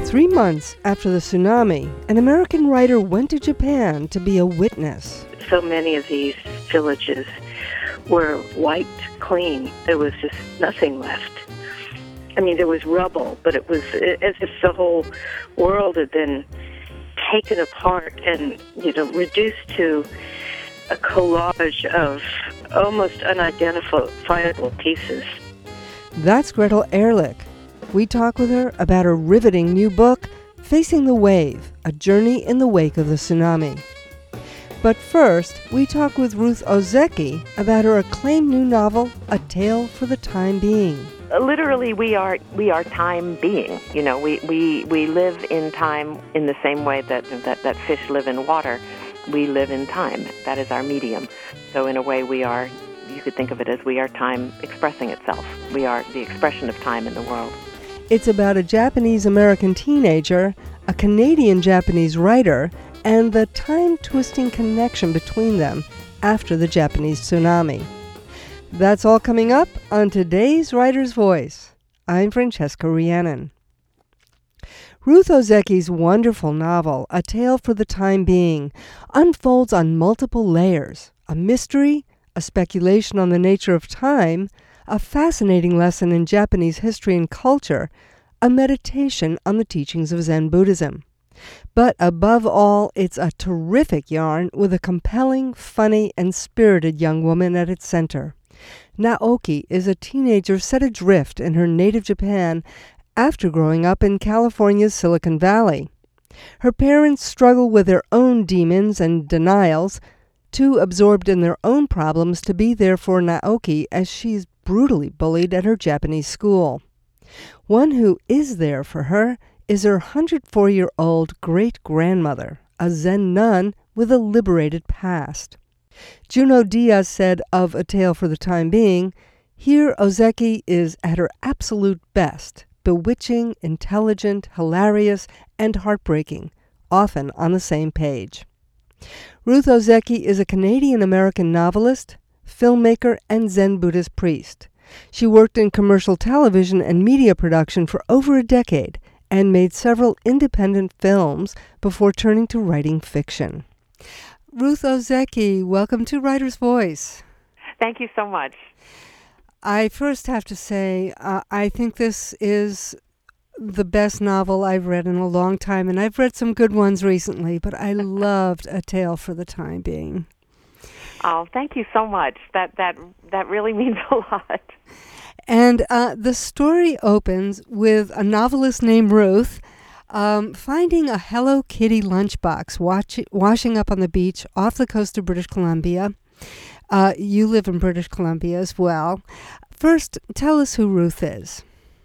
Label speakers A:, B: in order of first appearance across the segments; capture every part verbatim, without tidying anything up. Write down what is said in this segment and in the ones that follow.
A: Three months after the tsunami, an American writer went to Japan to be a witness.
B: So many of these villages were wiped clean. There was just nothing left. I mean, there was rubble, but it was as if the whole world had been taken apart and, you know, reduced to a collage of almost unidentifiable pieces.
A: That's Gretel Ehrlich. We talk with her about her riveting new book, Facing the Wave, A Journey in the Wake of the Tsunami. But first, we talk with Ruth Ozeki about her acclaimed new novel, A Tale for the Time Being.
C: Literally, we are we are time being. You know, we, we, we live in time in the same way that, that, that fish live in water. We live in time. That is our medium. So in a way, we are, you could think of it as we are time expressing itself. We are the expression of time in the world.
A: It's about a Japanese-American teenager, a Canadian-Japanese writer, and the time-twisting connection between them after the Japanese tsunami. That's all coming up on today's Writer's Voice. I'm Francesca Rhiannon. Ruth Ozeki's wonderful novel, A Tale for the Time Being, unfolds on multiple layers: a mystery, a speculation on the nature of time, a fascinating lesson in Japanese history and culture, a meditation on the teachings of Zen Buddhism. But above all, it's a terrific yarn with a compelling, funny, and spirited young woman at its center. Naoki is a teenager set adrift in her native Japan after growing up in California's Silicon Valley. Her parents struggle with their own demons and denials, too absorbed in their own problems to be there for Naoki as she's brutally bullied at her Japanese school. One who is there for her is her one hundred four-year-old great-grandmother, a Zen nun with a liberated past. Junot Diaz said of A Tale for the Time Being, "Here Ozeki is at her absolute best, bewitching, intelligent, hilarious, and heartbreaking, often on the same page." Ruth Ozeki is a Canadian-American novelist, filmmaker, and Zen Buddhist priest. She worked in commercial television and media production for over a decade and made several independent films before turning to writing fiction. Ruth Ozeki, welcome to Writer's Voice.
C: Thank you so much.
A: I first have to say, uh, I think this is the best novel I've read in a long time, and I've read some good ones recently, but I loved A Tale for the Time Being.
C: Oh, thank you so much. That that that really means a lot.
A: And uh, the story opens with a novelist named Ruth um, finding a Hello Kitty lunchbox watch, washing up on the beach off the coast of British Columbia. Uh, you live in British Columbia as well. First, tell us who Ruth is.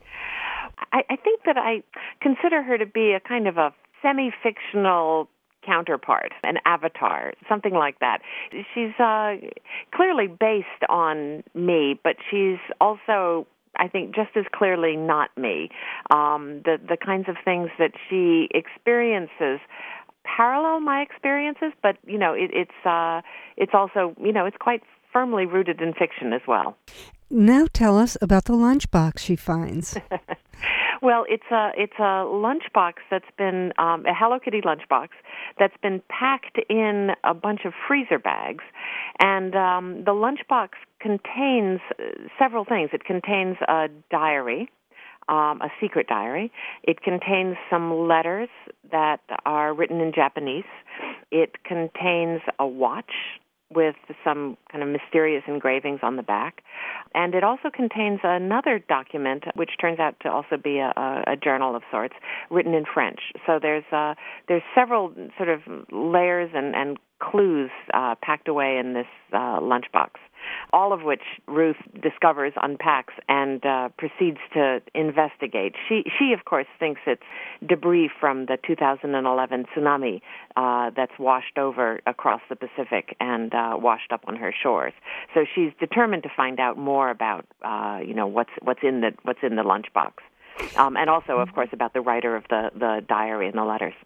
C: I, I think that I consider her to be a kind of a semi-fictional counterpart, an avatar, something like that. She's uh, clearly based on me, but she's also, I think, just as clearly not me. Um, the the kinds of things that she experiences parallel my experiences, but you know, it, it's uh, it's also, you know, it's quite firmly rooted in fiction as well.
A: Now tell us about the lunchbox she finds.
C: Well, it's a it's a lunchbox that's been um, a Hello Kitty lunchbox that's been packed in a bunch of freezer bags, and um, the lunchbox contains several things. It contains a diary, um, a secret diary. It contains some letters that are written in Japanese. It contains a watch with some kind of mysterious engravings on the back. And it also contains another document, which turns out to also be a, a, a journal of sorts, written in French. So there's uh, there's several sort of layers and, and clues uh, packed away in this uh, lunchbox, all of which Ruth discovers, unpacks, and uh, proceeds to investigate. She, she, of course, thinks it's debris from the two thousand eleven tsunami uh, that's washed over across the Pacific and uh, washed up on her shores. So she's determined to find out more about, uh, you know, what's what's in the what's in the lunchbox, um, and also, of course, about the writer of the, the diary and the letters.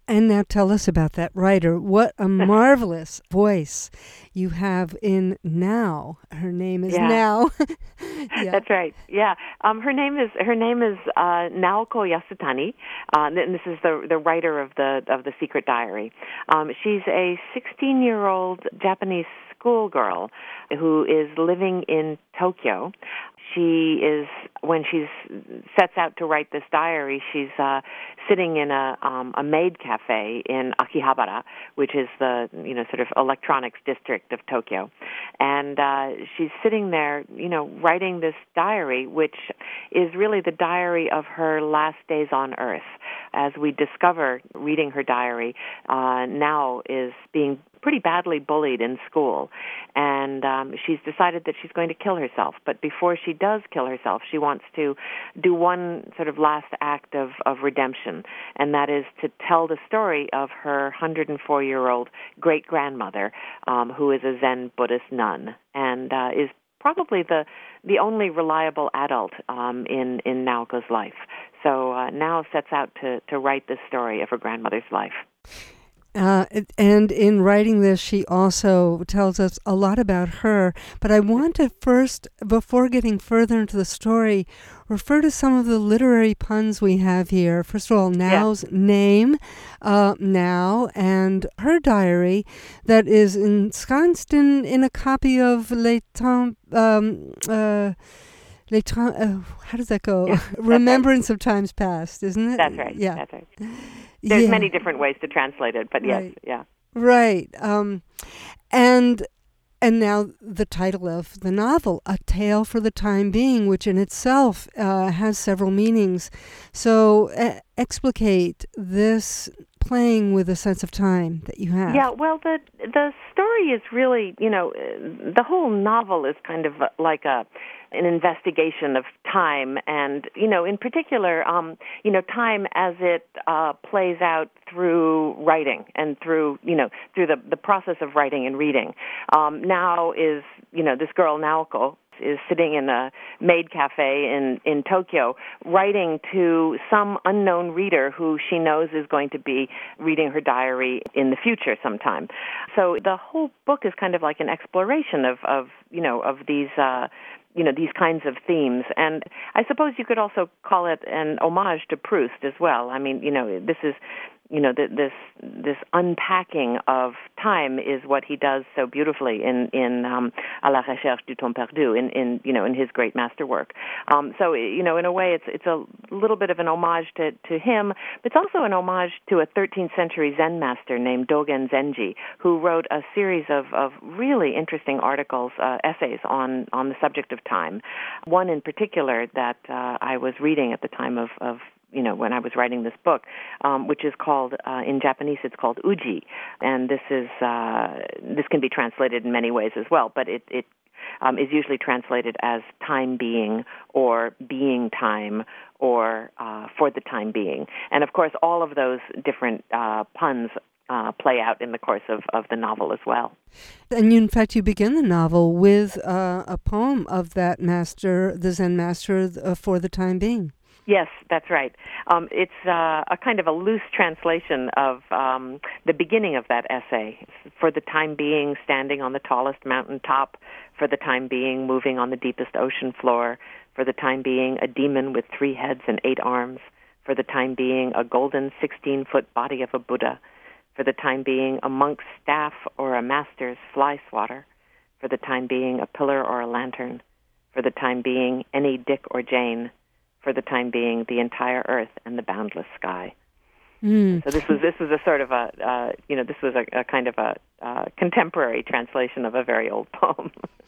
A: And now tell us about that writer. What a marvelous voice you have in Now. Her name is
C: yeah.
A: Now.
C: Yeah. That's right. Yeah. Um, her name is her name is uh, Naoko Yasutani, uh, and this is the the writer of the of the Secret Diary. Um, she's a sixteen-year-old Japanese schoolgirl who is living in Tokyo. She is, when she sets out to write this diary, she's uh, sitting in a um, a maid cafe in Akihabara, which is the, you know, sort of electronics district of Tokyo. And uh, she's sitting there, you know, writing this diary, which is really the diary of her last days on Earth. As we discover, reading her diary, uh, Now is being pretty badly bullied in school, and um, she's decided that she's going to kill herself. But before she does kill herself, she wants to do one sort of last act of, of redemption, and that is to tell the story of her one hundred four-year-old great-grandmother, um, who is a Zen Buddhist nun, and uh, is probably the the only reliable adult um, in, in Naoko's life. So uh, Nao sets out to, to write this story of her grandmother's life.
A: Uh, and in writing this, she also tells us a lot about her. But I want to first, before getting further into the story, refer to some of the literary puns we have here. First of all, Nao's yeah. name, uh, Now, and her diary that is ensconced in, in a copy of Les Temps... Um, uh, Les Temps uh, how does that go?
C: Yeah,
A: Remembrance
C: right.
A: of Times Past, isn't it?
C: That's right.
A: Yeah.
C: That's right. There's
A: yeah.
C: many different ways to translate it, but
A: right.
C: yes, yeah.
A: Right. Um, and and now the title of the novel, A Tale for the Time Being, which in itself uh, has several meanings. So uh, explicate this playing with a sense of time that you have.
C: Yeah, well, the the story is really, you know, the whole novel is kind of like a an investigation of time, and, you know, in particular, um, you know, time as it uh, plays out through writing and through, you know, through the, the process of writing and reading. Um, Now is, you know, this girl, Naoko, is sitting in a maid cafe in, in Tokyo writing to some unknown reader who she knows is going to be reading her diary in the future sometime. So the whole book is kind of like an exploration of, of you know, of these uh, you know, these kinds of themes. And I suppose you could also call it an homage to Proust as well. I mean, you know, this is, you know, this this unpacking of time is what he does so beautifully in in um, À la recherche du temps perdu, in, in you know in his great masterwork. Um, so you know, in a way, it's it's a little bit of an homage to, to him, but it's also an homage to a thirteenth century Zen master named Dogen Zenji, who wrote a series of, of really interesting articles, uh, essays on on the subject of time. One in particular that uh, I was reading at the time of, of you know, when I was writing this book, um, which is called, uh, in Japanese, it's called Uji. And this is, uh, this can be translated in many ways as well, but it, it um, is usually translated as time being or being time or uh, for the time being. And of course, all of those different uh, puns uh, play out in the course of, of the novel as well.
A: And you, in fact, you begin the novel with uh, a poem of that master, the Zen master, uh, for the time being.
C: Yes, that's right. Um, it's uh, a kind of a loose translation of um, the beginning of that essay. For the time being, standing on the tallest mountain top. For the time being, moving on the deepest ocean floor. For the time being, a demon with three heads and eight arms. For the time being, a golden sixteen-foot body of a Buddha. For the time being, a monk's staff or a master's fly swatter. For the time being, a pillar or a lantern. For the time being, any Dick or Jane. For the time being, the entire earth and the boundless sky. Mm. So this was this was a sort of a uh, you know this was a, a kind of a uh, contemporary translation of a very old poem.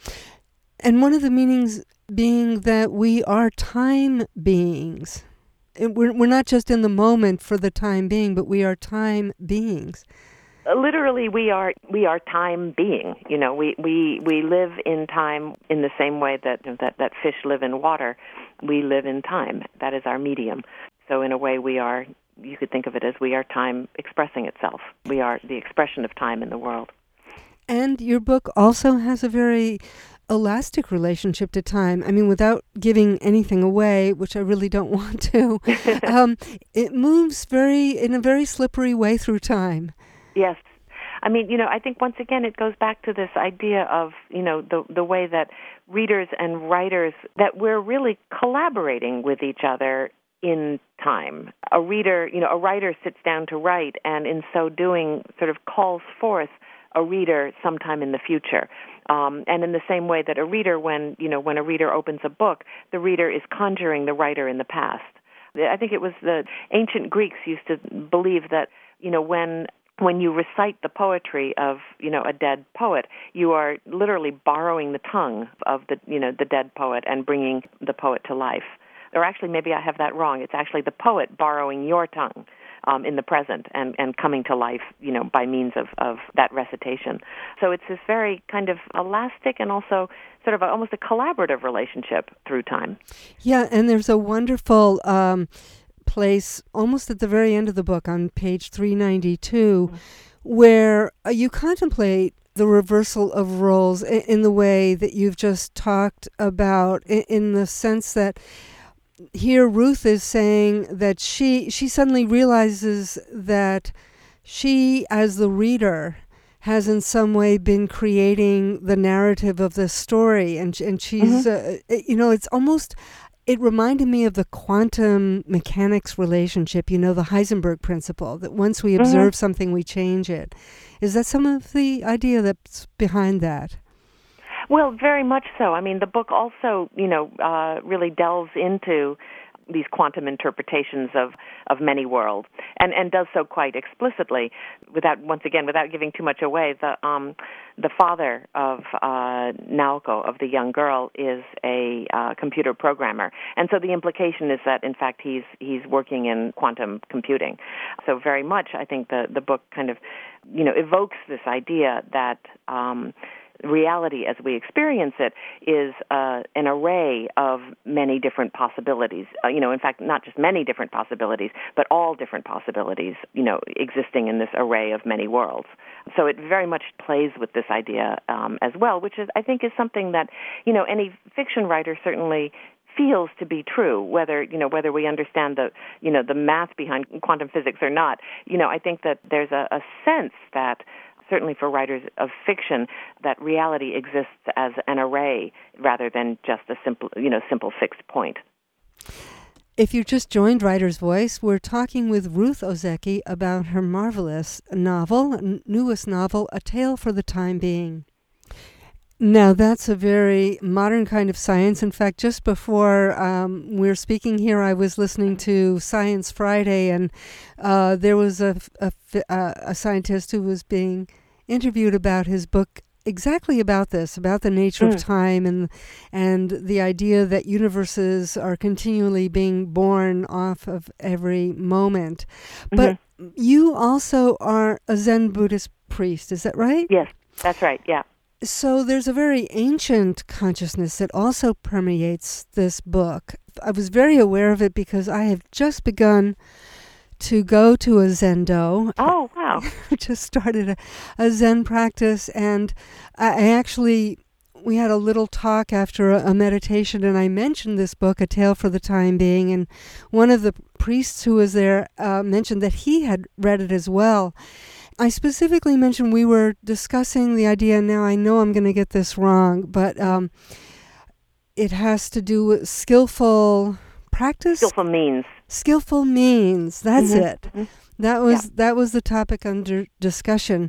A: And one of the meanings being that we are time beings. We're we're not just in the moment for the time being, but we are time beings.
C: Literally, we are we are time being. You know, we, we, we live in time in the same way that, that that fish live in water. We live in time. That is our medium. So in a way, we are. You could think of it as we are time expressing itself. We are the expression of time in the world.
A: And your book also has a very elastic relationship to time. I mean, without giving anything away, which I really don't want to, um, it moves very in a very slippery way through time.
C: Yes. I mean, you know, I think once again it goes back to this idea of, you know, the the way that readers and writers, that we're really collaborating with each other in time. A reader, you know, a writer sits down to write, and in so doing sort of calls forth a reader sometime in the future. Um, and in the same way that a reader, when, you know, when a reader opens a book, the reader is conjuring the writer in the past. I think it was the ancient Greeks used to believe that, you know, when when you recite the poetry of, you know, a dead poet, you are literally borrowing the tongue of the, you know, the dead poet and bringing the poet to life. Or actually, maybe I have that wrong. It's actually the poet borrowing your tongue um, in the present and, and coming to life, you know, by means of, of that recitation. So it's this very kind of elastic and also sort of a, almost a collaborative relationship through time.
A: Yeah, and there's a wonderful Um place almost at the very end of the book on page three ninety-two, mm-hmm. where uh, you contemplate the reversal of roles in, in the way that you've just talked about, in, in the sense that here Ruth is saying that she she suddenly realizes that she, as the reader, has in some way been creating the narrative of the story, and and she's mm-hmm. uh, you know, it's almost. It reminded me of the quantum mechanics relationship, you know, the Heisenberg principle, that once we observe mm-hmm. something, we change it. Is that some of the idea that's behind that?
C: Well, very much so. I mean, the book also, you know, uh, really delves into these quantum interpretations of, of many worlds, and, and does so quite explicitly, without, once again, without giving too much away. The um, the father of uh, Naoko, of the young girl, is a uh, computer programmer, and so the implication is that, in fact, he's he's working in quantum computing. So very much, I think the the book kind of, you know, evokes this idea that Um, reality as we experience it is uh, an array of many different possibilities. Uh, you know, in fact, not just many different possibilities, but all different possibilities, you know, existing in this array of many worlds. So it very much plays with this idea um, as well, which is, I think, is something that, you know, any fiction writer certainly feels to be true, whether, you know, whether we understand the, you know, the math behind quantum physics or not. You know, I think that there's a, a sense that certainly for writers of fiction, that reality exists as an array rather than just a simple, you know, simple fixed point.
A: If you just joined Writer's Voice, we're talking with Ruth Ozeki about her marvelous novel, n- newest novel, A Tale for the Time Being. Now, that's a very modern kind of science. In fact, just before um, we were speaking here, I was listening to Science Friday, and uh, there was a, a, a scientist who was being interviewed about his book exactly about this, about the nature mm. of time and and the idea that universes are continually being born off of every moment. Mm-hmm. But you also are a Zen Buddhist priest, is that right?
C: Yes, that's right, yeah.
A: So there's a very ancient consciousness that also permeates this book. I was very aware of it because I have just begun to go to a Zendo.
C: Oh, wow.
A: I just started a, a Zen practice, and I actually, we had a little talk after a, a meditation, and I mentioned this book, A Tale for the Time Being, and one of the priests who was there uh, mentioned that he had read it as well. I specifically mentioned we were discussing the idea, now I know I'm going to get this wrong, but um, it has to do with skillful practice?
C: Skillful means.
A: Skillful means, that's
C: mm-hmm.
A: it. Mm-hmm. That was yeah. that was the topic under discussion.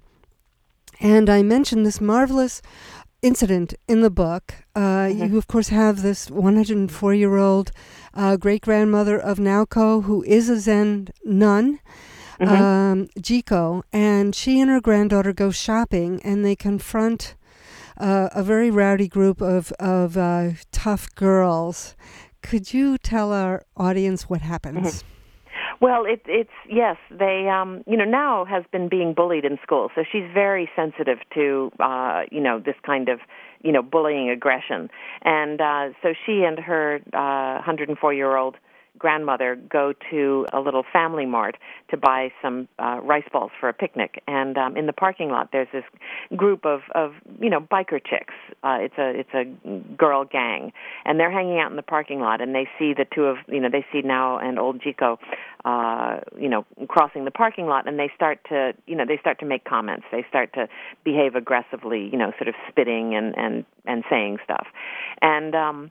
A: And I mentioned this marvelous incident in the book. Uh, mm-hmm. You, of course, have this one hundred four-year-old uh, great-grandmother of Naoko who is a Zen nun, Mm-hmm. Um, Jiko, and she and her granddaughter go shopping, and they confront uh, a very rowdy group of, of uh, tough girls. Could you tell our audience what happens?
C: Mm-hmm. Well, it, it's, yes, they, um, you know, Nao has been being bullied in school, so she's very sensitive to, uh, you know, this kind of, you know, bullying aggression. And uh, so she and her uh, one hundred four-year-old grandmother go to a little family mart to buy some uh, rice balls for a picnic. And um, in the parking lot, there's this group of, of you know, biker chicks. Uh, it's a it's a girl gang, and they're hanging out in the parking lot. And they see the two of you know they see Nao and old Jiko, uh, you know, crossing the parking lot, and they start to you know they start to make comments. They start to behave aggressively, you know, sort of spitting and and and saying stuff, and um,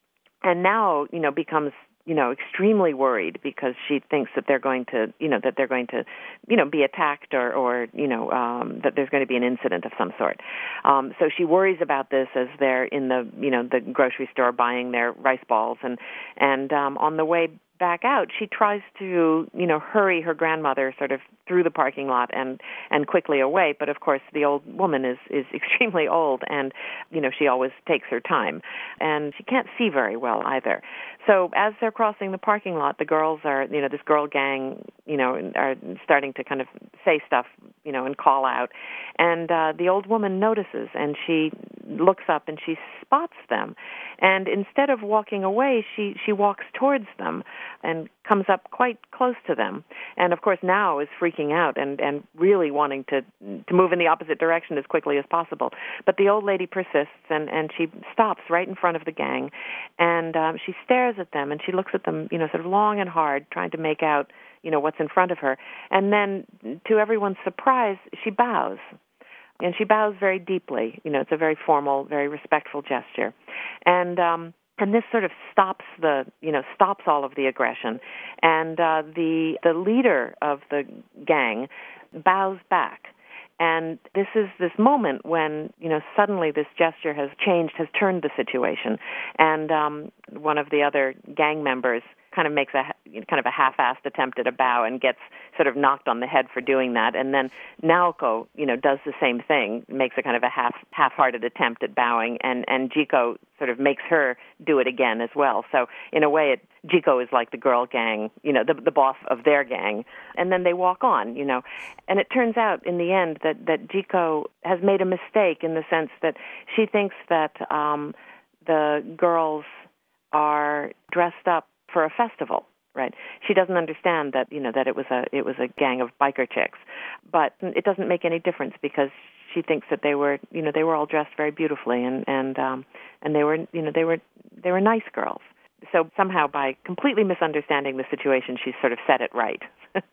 C: and Nao, you know, becomes you know, extremely worried because she thinks that they're going to, you know, that they're going to, you know, be attacked or, or you know, um, that there's going to be an incident of some sort. Um, so she worries about this as they're in the, you know, the grocery store buying their rice balls, and and um, on the way back out, she tries to, you know, hurry her grandmother sort of through the parking lot and, and quickly away. But of course, the old woman is, is extremely old, and, you know, she always takes her time. And she can't see very well either. So as they're crossing the parking lot, the girls are, you know, this girl gang, you know, are starting to kind of say stuff, you know, and call out. And uh, the old woman notices, and she looks up and she spots them. And instead of walking away, she, she walks towards them and comes up quite close to them. And of course now is freaking out and, and really wanting to to move in the opposite direction as quickly as possible. But the old lady persists, and, and she stops right in front of the gang, and um, she stares at them, and she looks at them, you know, sort of long and hard, trying to make out, you know, what's in front of her. And then, to everyone's surprise, she bows. And she bows very deeply. You know, it's a very formal, very respectful gesture. And um, and this sort of stops the, you know, stops all of the aggression. And uh, the the leader of the gang bows back. And this is this moment when, you know, suddenly this gesture has changed, has turned the situation. And um, one of the other gang members kind of makes a kind of a half-assed attempt at a bow and gets sort of knocked on the head for doing that. And then Naoko, you know, does the same thing, makes a kind of a half half-hearted attempt at bowing, and and Jiko sort of makes her do it again as well. So in a way, it, Jiko is like the girl gang, you know, the the boss of their gang. And then they walk on, you know. And it turns out in the end that that Jiko has made a mistake in the sense that she thinks that um, the girls are dressed up for a festival, right? She doesn't understand that, you know, that it was a it was a gang of biker chicks. But it doesn't make any difference because she thinks that they were, you know, they were all dressed very beautifully, and and um, and they were, you know, they were they were nice girls. So somehow, by completely misunderstanding the situation, she sort of set it right.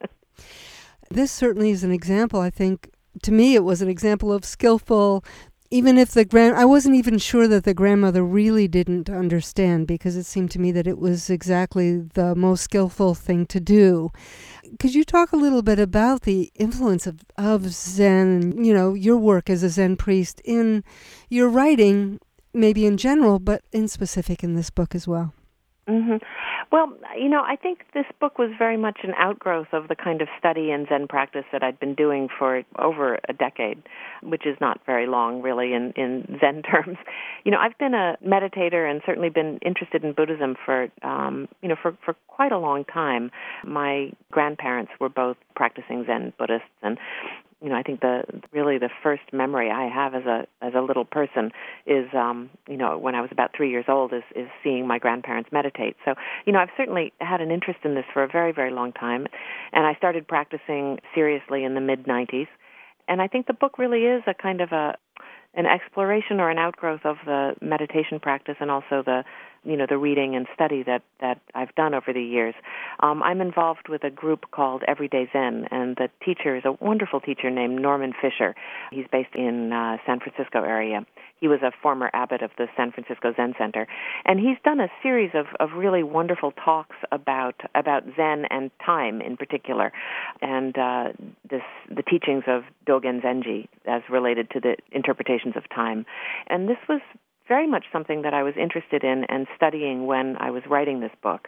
A: This certainly is an example. I think to me, it was an example of skillful. Even if the grand, I wasn't even sure that the grandmother really didn't understand, because it seemed to me that it was exactly the most skillful thing to do. Could you talk a little bit about the influence of, of Zen, you know, your work as a Zen priest in your writing, maybe in general, but in specific in this book as well?
C: Mm-hmm. Well, you know, I think this book was very much an outgrowth of the kind of study and Zen practice that I'd been doing for over a decade, which is not very long, really, in, in Zen terms. You know, I've been a meditator and certainly been interested in Buddhism for, um, you know, for, for quite a long time. My grandparents were both practicing Zen Buddhists, and you know, I think the really the first memory I have as a as a little person is, um, you know, when I was about three years old, is, is seeing my grandparents meditate. So, you know, I've certainly had an interest in this for a very, very long time, and I started practicing seriously in the mid nineties. And I think the book really is a kind of a an exploration or an outgrowth of the meditation practice, and also the, you know, the reading and study that, that I've done over the years. Um, I'm involved with a group called Everyday Zen, and the teacher is a wonderful teacher named Norman Fisher. He's based in uh, San Francisco area. He was a former abbot of the San Francisco Zen Center, and he's done a series of, of really wonderful talks about about Zen and time in particular, and uh, this the teachings of Dogen Zenji as related to the interpretations of time. And this was very much something that I was interested in and studying when I was writing this book.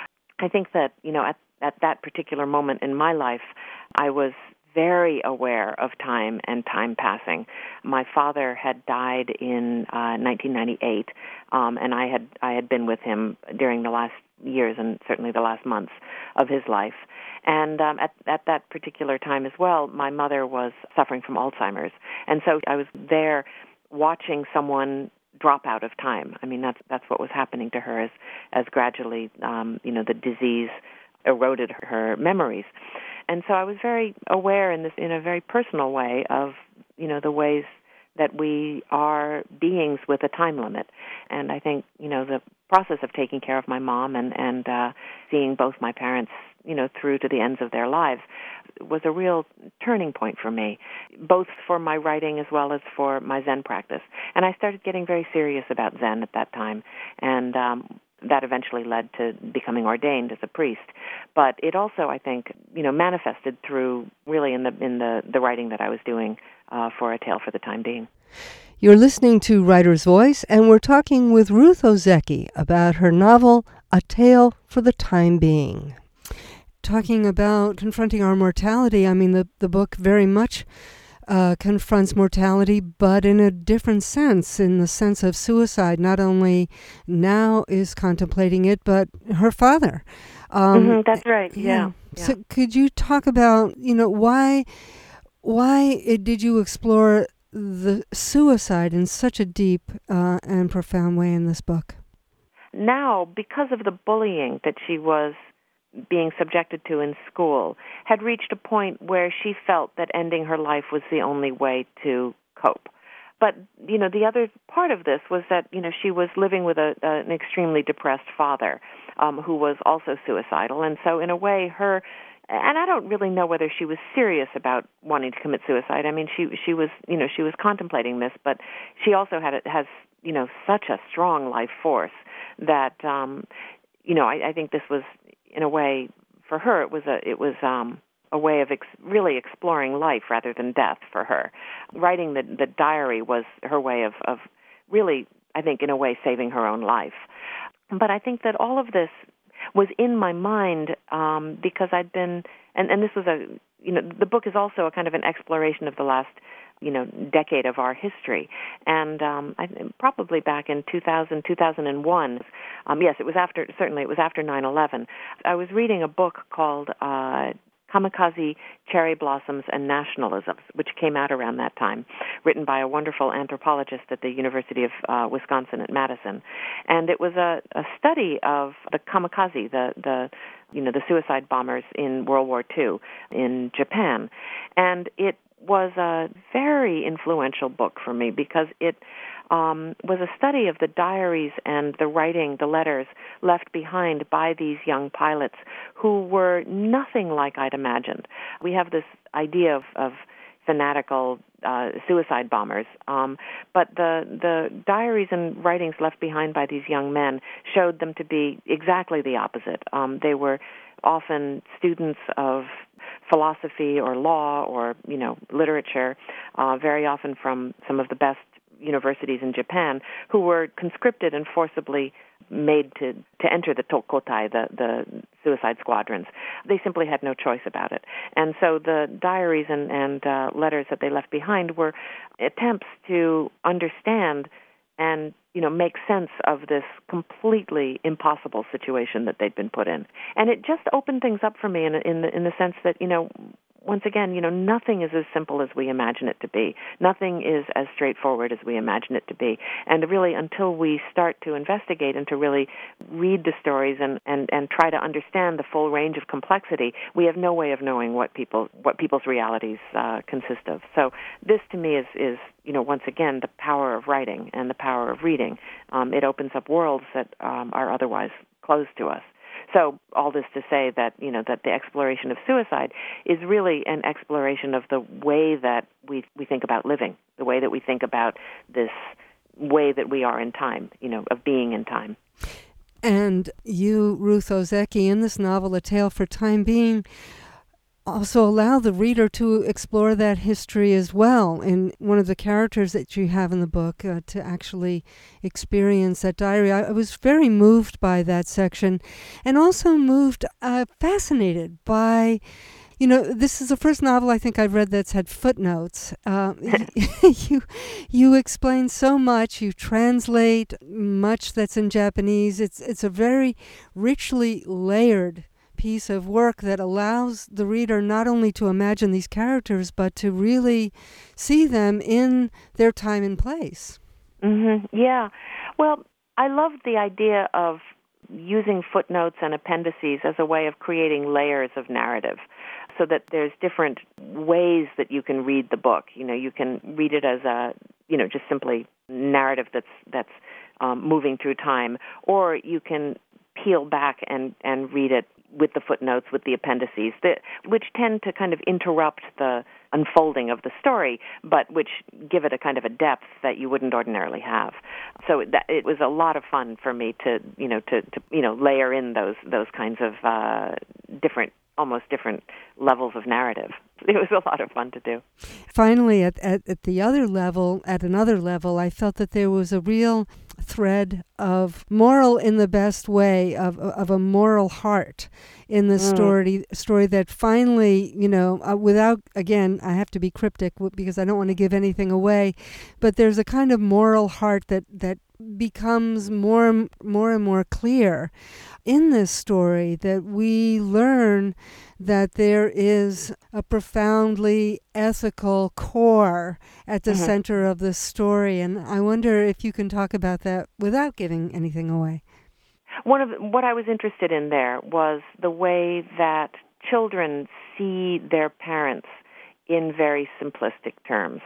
C: I think that, you know, at, at that particular moment in my life, I was very aware of time and time passing. My father had died in uh, nineteen ninety-eight, um, and I had I had been with him during the last years and certainly the last months of his life. And um, at, at that particular time as well, my mother was suffering from Alzheimer's. And so I was there watching someone drop out of time. I mean, that's that's what was happening to her as as gradually, um, you know, the disease eroded her memories. And so I was very aware in this, in a very personal way, of, you know, the ways that we are beings with a time limit. And I think, you know, the process of taking care of my mom and, and uh, seeing both my parents, you know, through to the ends of their lives was a real turning point for me, both for my writing as well as for my Zen practice. And I started getting very serious about Zen at that time. And um, that eventually led to becoming ordained as a priest. But it also, I think, you know, manifested through really in the in the, the writing that I was doing uh, for A Tale for the Time Being.
A: You're listening to Writer's Voice, and we're talking with Ruth Ozeki about her novel, A Tale for the Time Being. Talking about confronting our mortality, I mean, the, the book very much uh, confronts mortality, but in a different sense, in the sense of suicide. Not only now is contemplating it, but her father. Um,
C: mm-hmm, that's right, yeah.
A: yeah.
C: yeah.
A: So could you talk about, you know, why, why did you explore the suicide in such a deep uh, and profound way in this book?
C: Now, because of the bullying that she was being subjected to in school, had reached a point where she felt that ending her life was the only way to cope. But, you know, the other part of this was that, you know, she was living with a, a, an extremely depressed father um, who was also suicidal. And so, in a way, her... And I don't really know whether she was serious about wanting to commit suicide. I mean, she she was, you know, she was contemplating this, but she also had has, you know, such a strong life force that, um, you know, I, I think this was, in a way, for her, it was a it was um, a way of ex- really exploring life rather than death for her. Writing the the diary was her way of of really, I think, in a way, saving her own life. But I think that all of this was in my mind um, because I'd been, and, and this was a, you know, the book is also a kind of an exploration of the last, you know, decade of our history. And um, I, probably back in two thousand, two thousand one, um, yes, it was after, certainly it was after nine eleven, I was reading a book called uh, Kamikaze, Cherry Blossoms, and Nationalisms, which came out around that time, written by a wonderful anthropologist at the University of uh, Wisconsin at Madison. And it was a, a study of the kamikaze, the, the you know, the suicide bombers in World War Two in Japan. And it was a very influential book for me because it um, was a study of the diaries and the writing, the letters left behind by these young pilots who were nothing like I'd imagined. We have this idea of, of fanatical uh, suicide bombers, um, but the the diaries and writings left behind by these young men showed them to be exactly the opposite. Um, they were often students of philosophy or law or, you know, literature, uh, very often from some of the best universities in Japan, who were conscripted and forcibly made to, to enter the Tokotai, the, the suicide squadrons. They simply had no choice about it. And so the diaries and, and uh, letters that they left behind were attempts to understand and, you know, make sense of this completely impossible situation that they'd been put in. And it just opened things up for me in, in, the, in the sense that, you know, once again, you know, nothing is as simple as we imagine it to be. Nothing is as straightforward as we imagine it to be. And really, until we start to investigate and to really read the stories and, and, and try to understand the full range of complexity, we have no way of knowing what people what people's realities uh, consist of. So this, to me, is, is, you know, once again, the power of writing and the power of reading. Um, it opens up worlds that um, are otherwise closed to us. So all this to say that, you know, that the exploration of suicide is really an exploration of the way that we we think about living, the way that we think about this way that we are in time, you know, of being in time.
A: And you, Ruth Ozeki, in this novel, A Tale for Time Being, also allow the reader to explore that history as well. And one of the characters that you have in the book uh, to actually experience that diary. I, I was very moved by that section, and also moved, uh, fascinated by, you know, this is the first novel I think I've read that's had footnotes. Uh, you you explain so much. You translate much that's in Japanese. It's it's a very richly layered piece of work that allows the reader not only to imagine these characters, but to really see them in their time and place.
C: Mhm. Yeah. Well, I love the idea of using footnotes and appendices as a way of creating layers of narrative, so that there's different ways that you can read the book. You know, you can read it as a, you know, just simply narrative that's that's um, moving through time, or you can peel back and, and read it with the footnotes, with the appendices, that, which tend to kind of interrupt the unfolding of the story, but which give it a kind of a depth that you wouldn't ordinarily have. So that, it was a lot of fun for me to, you know, to, to you know, layer in those those kinds of uh, different, almost different levels of narrative. It was a lot of fun to do.
A: Finally, at, at, at the other level, at another level, I felt that there was a real thread of moral in the best way, of of a moral heart in the mm. story story that finally, you know, uh, without, again, I have to be cryptic because I don't want to give anything away, but there's a kind of moral heart that, that becomes more and more and more clear in this story, that we learn that there is a profoundly ethical core at the mm-hmm. center of the story. And I wonder if you can talk about that without giving anything away.
C: One of what I was interested in there was the way that children see their parents in very simplistic terms.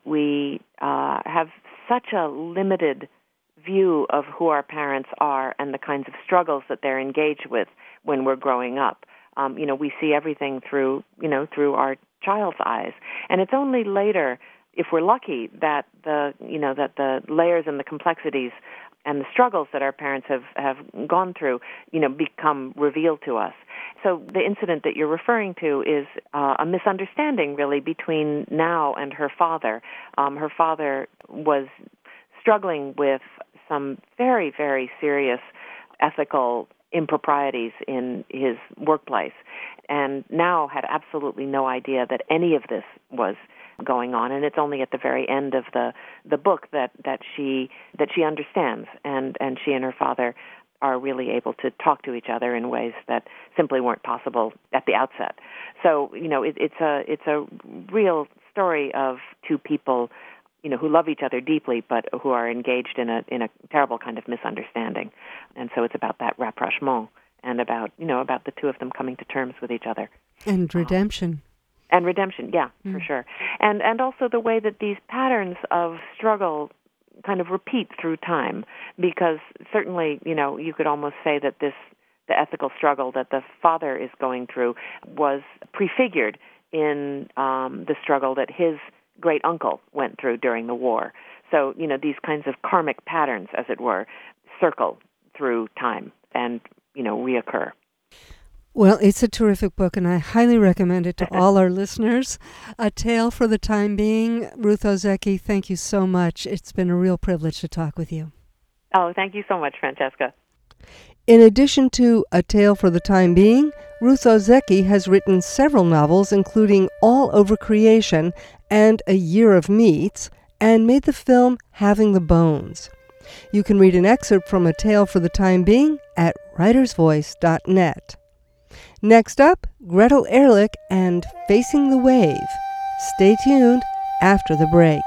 C: We uh, have such a limited view of who our parents are and the kinds of struggles that they're engaged with when we're growing up. Um, you know, we see everything through, you know, through our child's eyes. And it's only later, if we're lucky, that the, you know, that the layers and the complexities and the struggles that our parents have, have gone through, you know, become revealed to us. So the incident that you're referring to is uh, a misunderstanding, really, between Now and her father. Um, her father was struggling with some very, very serious ethical improprieties in his workplace, and Now had absolutely no idea that any of this was going on. And it's only at the very end of the, the book that, that she that she understands, and, and she and her father are really able to talk to each other in ways that simply weren't possible at the outset. So, you know, it, it's a it's a real story of two people, you know, who love each other deeply, but who are engaged in a in a terrible kind of misunderstanding. And so it's about that rapprochement and about, you know, about the two of them coming to terms with each other.
A: And redemption.
C: Uh, and redemption, yeah, mm. for sure. And and also the way that these patterns of struggle kind of repeat through time, because certainly, you know, you could almost say that this, the ethical struggle that the father is going through was prefigured in um, the struggle that his great uncle went through during the war. So, you know, these kinds of karmic patterns, as it were, circle through time and, you know, reoccur.
A: Well, it's a terrific book, and I highly recommend it to all our listeners. A Tale for the Time Being. Ruth Ozeki, thank you so much. It's been a real privilege to talk with you.
C: Oh, thank you so much, Francesca.
A: In addition to A Tale for the Time Being, Ruth Ozeki has written several novels, including All Over Creation and A Year of Meats, and made the film Having the Bones. You can read an excerpt from A Tale for the Time Being at writers voice dot net. Next up, Gretel Ehrlich and Facing the Wave. Stay tuned after the break.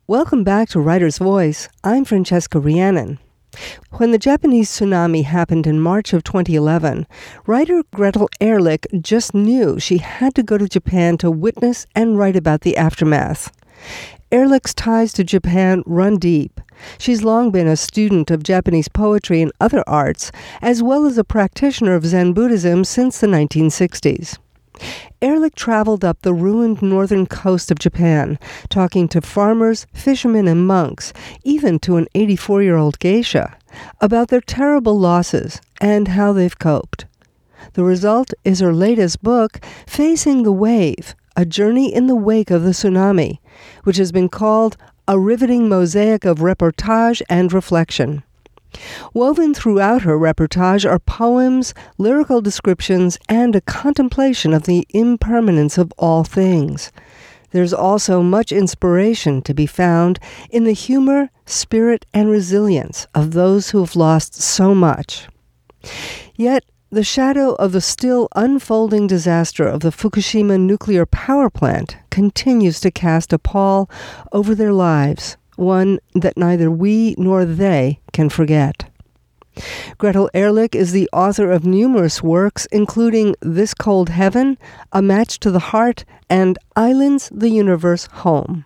A: Welcome back to Writer's Voice. I'm Francesca Rhiannon. When the Japanese tsunami happened in March of twenty eleven, writer Gretel Ehrlich just knew she had to go to Japan to witness and write about the aftermath. Ehrlich's ties to Japan run deep. She's long been a student of Japanese poetry and other arts, as well as a practitioner of Zen Buddhism since the nineteen sixties. Ehrlich traveled up the ruined northern coast of Japan, talking to farmers, fishermen, and monks, even to an eighty-four-year-old geisha, about their terrible losses and how they've coped. The result is her latest book, Facing the Wave, A Journey in the Wake of the Tsunami, which has been called a riveting mosaic of reportage and reflection. Woven throughout her reportage are poems, lyrical descriptions, and a contemplation of the impermanence of all things. There's also much inspiration to be found in the humor, spirit, and resilience of those who have lost so much. Yet, the shadow of the still unfolding disaster of the Fukushima nuclear power plant continues to cast a pall over their lives, one that neither we nor they can forget. Gretel Ehrlich is the author of numerous works, including This Cold Heaven, A Match to the Heart, and Islands, the Universe Home.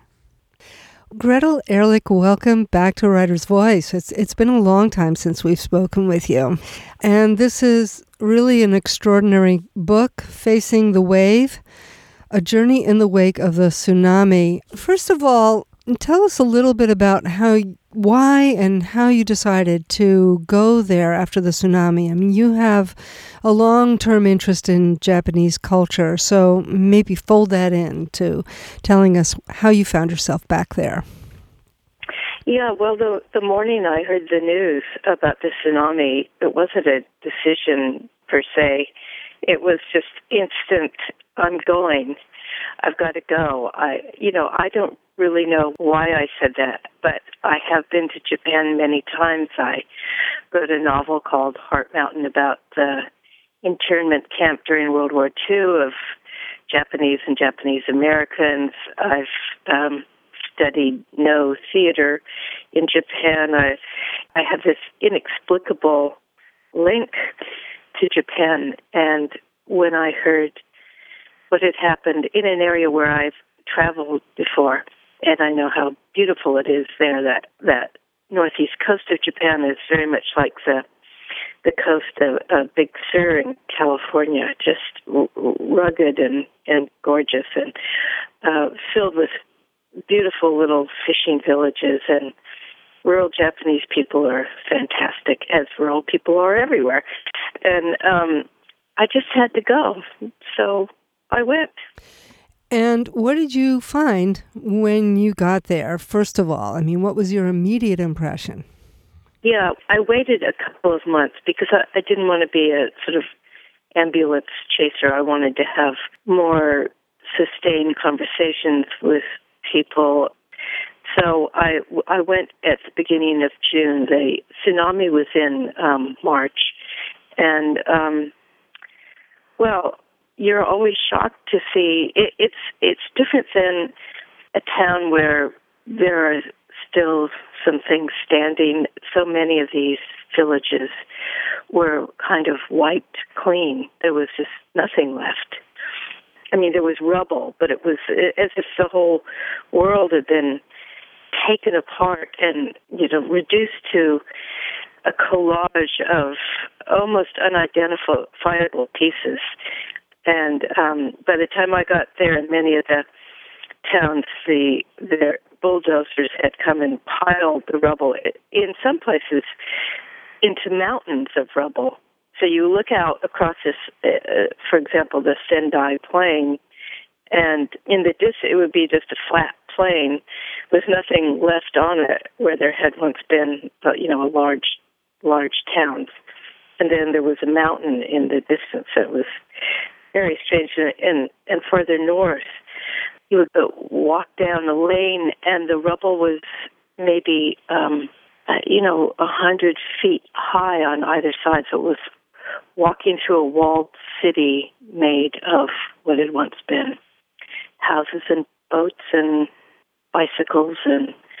A: Gretel Ehrlich, welcome back to Writer's Voice. It's It's been a long time since we've spoken with you. And this is really an extraordinary book, Facing the Wave, A Journey in the Wake of the Tsunami. First of all, tell us a little bit about how, why and how you decided to go there after the tsunami. I mean, you have a long-term interest in Japanese culture, so maybe fold that in to telling us how you found yourself back there.
B: Yeah, well, the the morning I heard the news about the tsunami, it wasn't a decision per se. It was just instant, I'm going. I've got to go. I, you know, I don't really know why I said that, but I have been to Japan many times. I wrote a novel called Heart Mountain about the internment camp during World War Two of Japanese and Japanese Americans. I've um, studied no theater in Japan. I, I have this inexplicable link to Japan, and when I heard what had happened in an area where I've traveled before, and I know how beautiful it is there. That that northeast coast of Japan is very much like the the coast of, of Big Sur in California, just r- rugged and, and gorgeous, and uh, filled with beautiful little fishing villages. And rural Japanese people are fantastic, as rural people are everywhere. And um, I just had to go, so I went.
A: And what did you find when you got there, first of all? I mean, what was your immediate impression?
B: Yeah, I waited a couple of months because I, I didn't want to be a sort of ambulance chaser. I wanted to have more sustained conversations with people. So I, I went at the beginning of June. The tsunami was in um, March. And, um, well, you're always shocked to see it, it's it's different than a town where there are still some things standing. So many of these villages were kind of wiped clean. There was just nothing left. I mean, there was rubble, but it was as if the whole world had been taken apart and, you know, reduced to a collage of almost unidentifiable pieces. And um, by the time I got there, in many of the towns, the the bulldozers had come and piled the rubble, in some places, into mountains of rubble. So you look out across this, uh, for example, the Sendai Plain, and in the distance it would be just a flat plain with nothing left on it where there had once been, you know, a large, large towns. And then there was a mountain in the distance that was very strange. And, and further north, you would go walk down a lane, and the rubble was maybe, um, uh, you know, a hundred feet high on either side. So it was walking through a walled city made of what had once been houses and boats and bicycles and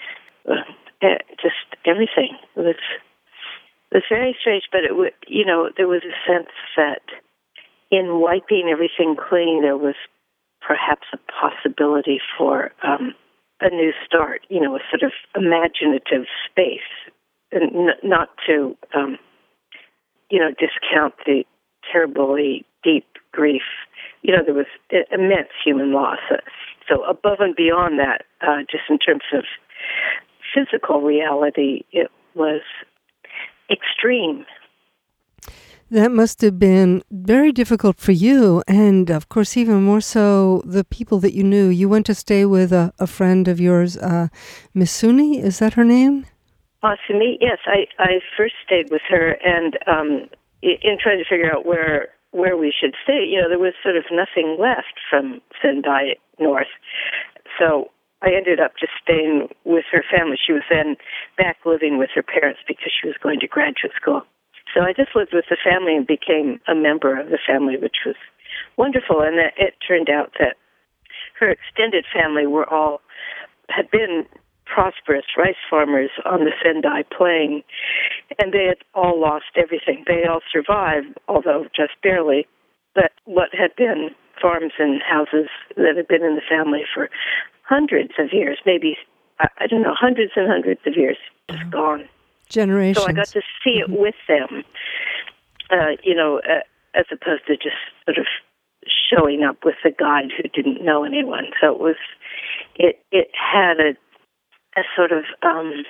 B: uh, just everything. It was, it was very strange, but it w- you know, there was a sense that in wiping everything clean, there was perhaps a possibility for um, a new start, you know, a sort of imaginative space, and n- not to, um, you know, discount the terribly deep grief. You know, there was immense human loss. Uh, so above and beyond that, uh, just in terms of physical reality, it was extreme.
A: That must have been very difficult for you, and of course even more so the people that you knew. You went to stay with a, a friend of yours, uh, Misuni, is that her name?
B: Masumi, yes. I, I first stayed with her, and um, in trying to figure out where where we should stay, you know, there was sort of nothing left from Sendai North. So I ended up just staying with her family. She was then back living with her parents because she was going to graduate school. So I just lived with the family and became a member of the family, which was wonderful. And it turned out that her extended family were all, had been prosperous rice farmers on the Sendai Plain, and they had all lost everything. They all survived, although just barely. But what had been farms and houses that had been in the family for hundreds of years, maybe, I don't know, hundreds and hundreds of years, just gone.
A: Generations.
B: So I got to see it with them, uh, you know, uh, as opposed to just sort of showing up with a guide who didn't know anyone. So it was, it it had a, a sort of um,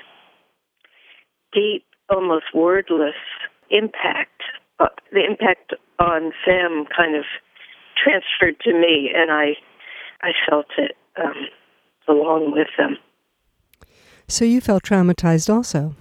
B: deep, almost wordless impact. Uh, the impact on Sam kind of transferred to me, and I, I felt it um, along with them.
A: So you felt traumatized also?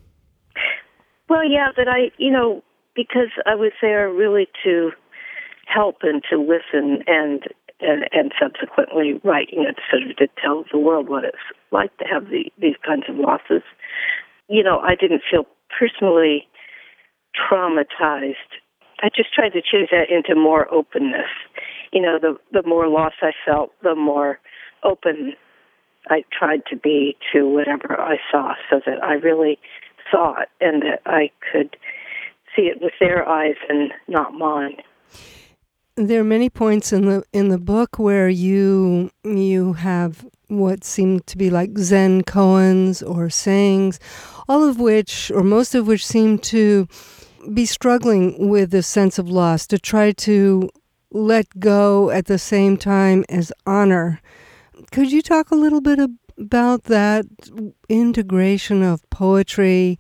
B: Well, yeah, but I, you know, because I was there really to help and to listen and and, and subsequently write, you know, to sort of to tell the world what it's like to have the, these kinds of losses. You know, I didn't feel personally traumatized. I just tried to change that into more openness. You know, the the more loss I felt, the more open I tried to be to whatever I saw, so that I really saw it and that I could see it with their eyes and not mine.
A: There are many points in the in the book where you you have what seem to be like Zen koans or sayings, all of which, or most of which, seem to be struggling with this sense of loss, to try to let go at the same time as honor. Could you talk a little bit about that integration of poetry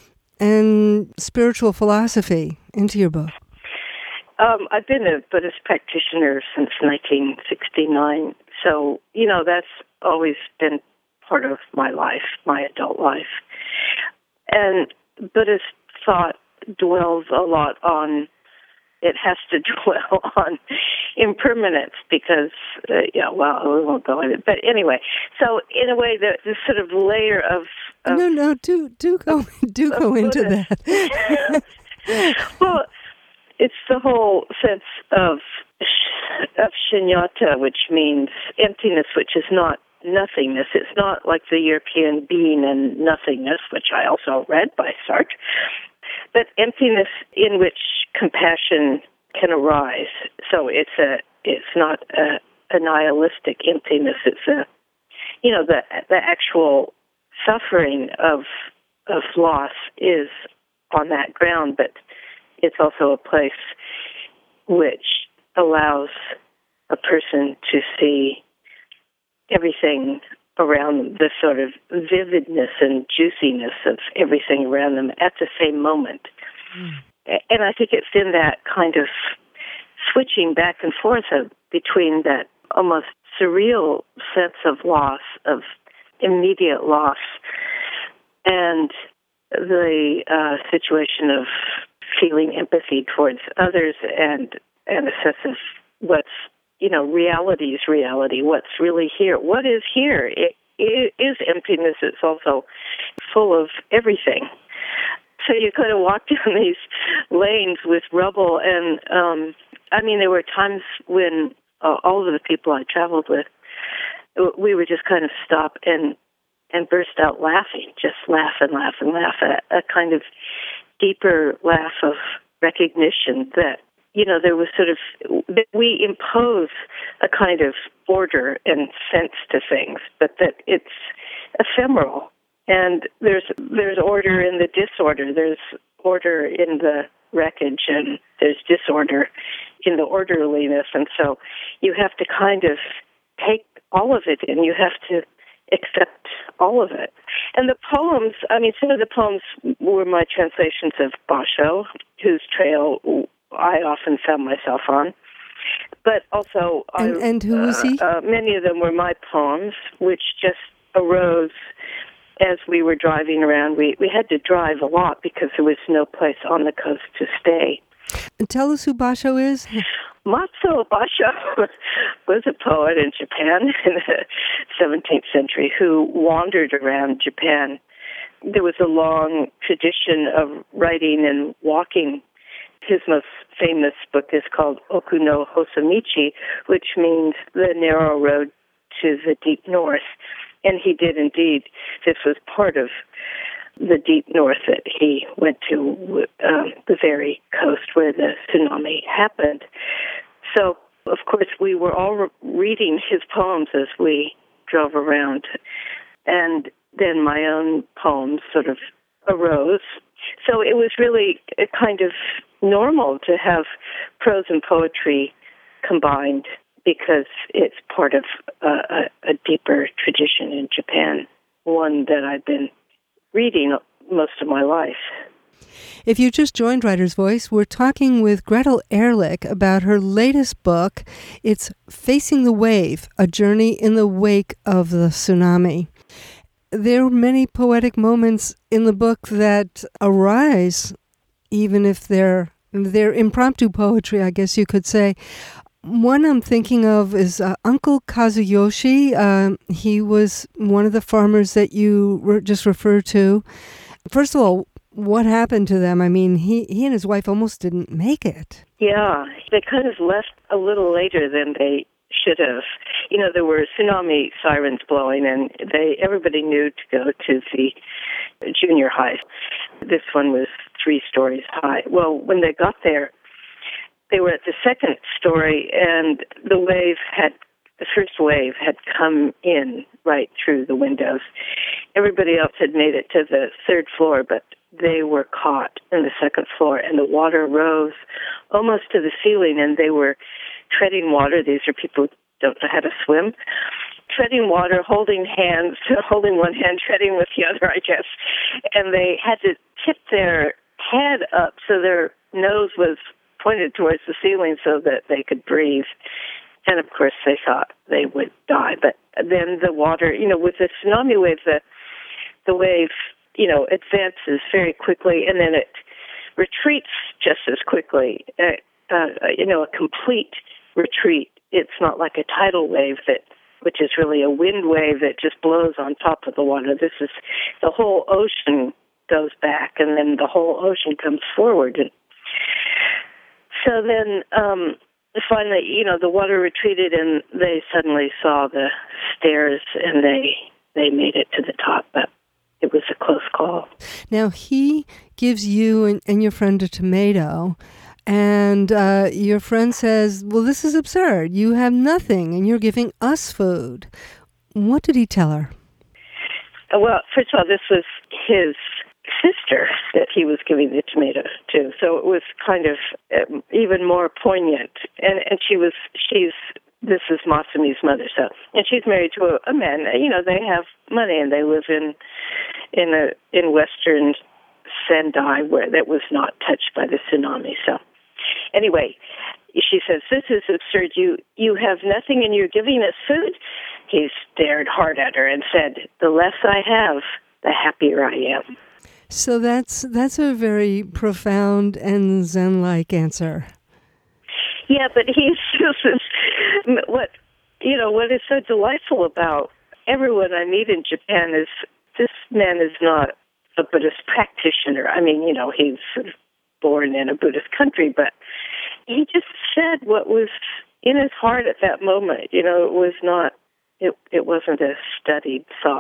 A: and spiritual philosophy into your book?
B: Um, I've been a Buddhist practitioner since nineteen sixty-nine, so, you know, that's always been part of my life, my adult life. And Buddhist thought dwells a lot on, it has to dwell on impermanence because, uh, yeah, well, we won't go into it. But anyway, so in a way, the, the sort of layer of... of
A: no, no, do, do go, do go into that.
B: Well, it's the whole sense of of shunyata, which means emptiness, which is not nothingness. It's not like the European being and nothingness, which I also read by Sartre, but emptiness in which compassion can arise. So it's a it's not a, a nihilistic emptiness. It's a you know the the actual suffering of of loss is on that ground, but it's also a place which allows a person to see everything around them, the sort of vividness and juiciness of everything around them at the same moment. Mm. And I think it's in that kind of switching back and forth of, between that almost surreal sense of loss, of immediate loss, and the uh, situation of feeling empathy towards others and and a sense of what's, you know, reality is reality, what's really here. What is here? It, it is emptiness. It's also full of everything. So you kind of walk down these lanes with rubble, and um, I mean, there were times when uh, all of the people I traveled with, we would just kind of stop and and burst out laughing, just laugh and laugh and laugh, a, a kind of deeper laugh of recognition that, you know, there was sort of, that we impose a kind of order and sense to things, but that it's ephemeral. And there's there's order in the disorder. There's order in the wreckage, and there's disorder in the orderliness. And so you have to kind of take all of it in. You have to accept all of it. And the poems, I mean, some of the poems were my translations of Basho, whose trail I often found myself on. But also,
A: and,
B: I,
A: and who was he?
B: Uh, uh, many of them were my poems, which just arose as we were driving around. We we had to drive a lot because there was no place on the coast to stay.
A: And tell us who Basho is.
B: Matsuo Basho was a poet in Japan in the seventeenth century who wandered around Japan. There was a long tradition of writing and walking. His most famous book is called Oku no Hosamichi, which means the narrow road to the deep north. And he did indeed. This was part of the deep north that he went to, um, the very coast where the tsunami happened. So, of course, we were all re- reading his poems as we drove around. And then my own poems sort of arose. So it was really a kind of normal to have prose and poetry combined, because it's part of a, a, a deeper tradition in Japan, one that I've been reading most of my life.
A: If you just joined Writer's Voice, we're talking with Gretel Ehrlich about her latest book. It's Facing the Wave, A Journey in the Wake of the Tsunami. There are many poetic moments in the book that arise, even if they're, they're impromptu poetry, I guess you could say. One I'm thinking of is uh, Uncle Kazuyoshi. Uh, he was one of the farmers that you re- just referred to. First of all, what happened to them? I mean, he, he and his wife almost didn't make it.
B: Yeah, they kind of left a little later than they should have. You know, there were tsunami sirens blowing, and they everybody knew to go to the junior high. This one was three stories high. Well, when they got there, they were at the second story, and the wave had, the first wave had come in right through the windows. Everybody else had made it to the third floor, but they were caught in the second floor, and the water rose almost to the ceiling, and they were treading water. These are people who don't know how to swim. Treading water, holding hands, holding one hand, treading with the other, I guess. And they had to tip their head up so their nose was pointed towards the ceiling so that they could breathe. And, of course, they thought they would die. But then the water, you know, with the tsunami wave, the, the wave, you know, advances very quickly, and then it retreats just as quickly. Uh, uh, you know, a complete retreat. It's not like a tidal wave, that, which is really a wind wave that just blows on top of the water. This is, the whole ocean goes back, and then the whole ocean comes forward. And so then, um, finally, you know, the water retreated, and they suddenly saw the stairs, and they they made it to the top, but it was a close call.
A: Now, he gives you and, and your friend a tomato, and uh, your friend says, well, this is absurd. You have nothing, and you're giving us food. What did he tell her?
B: Well, first of all, this was his sister that he was giving the tomato to, so it was kind of um, even more poignant. And and she was she's this is Masumi's mother, so and she's married to a, a man. You know, they have money, and they live in in a in western Sendai, where that was not touched by the tsunami. So anyway, she says, "This is absurd. You you have nothing, and you're giving us food." He stared hard at her and said, "The less I have, the happier I am."
A: So that's that's a very profound and Zen-like answer.
B: Yeah, but he's just what you know. What is so delightful about everyone I meet in Japan is this man is not a Buddhist practitioner. I mean, you know, he's sort of born in a Buddhist country, but he just said what was in his heart at that moment. You know, it was not. It it wasn't a studied thought.